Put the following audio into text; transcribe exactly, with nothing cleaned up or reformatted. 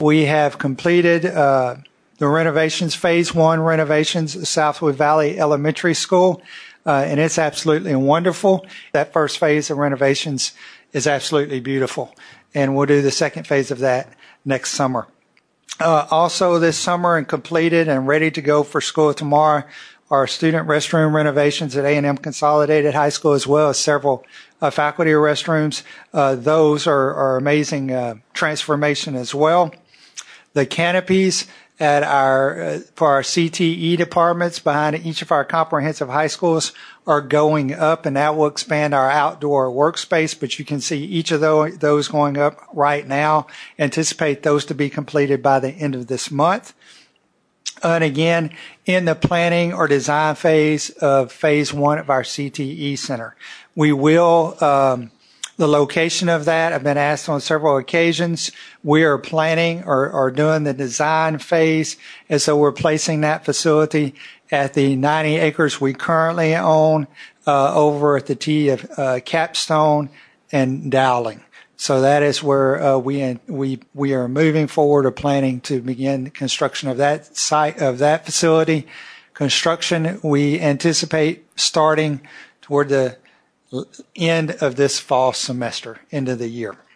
We have completed uh, the renovations, phase one renovations of Southwood Valley Elementary School, uh, and it's absolutely wonderful. That first phase of renovations is absolutely beautiful, and we'll do the second phase of that next summer. Uh, also this summer and completed and ready to go for school tomorrow are student restroom renovations at A and M Consolidated High School, as well as several uh, faculty restrooms. Uh, those are, are amazing uh, transformation as well. The canopies at our uh, for our C T E departments behind each of our comprehensive high schools are going up, and that will expand our outdoor workspace. But you can see each of those, those going up right now. Anticipate those to be completed by the end of this month. And again, in the planning or design phase of phase one of our C T E center, we will, um, the location of that, I've been asked on several occasions. We are planning or, or doing the design phase, and so we're placing that facility at the ninety acres we currently own uh, over at the T of uh, Capstone and Dowling. So that is where uh, we we we are moving forward or planning to begin construction of that site of that facility. Construction we anticipate starting toward the end of this fall semester, end of the year.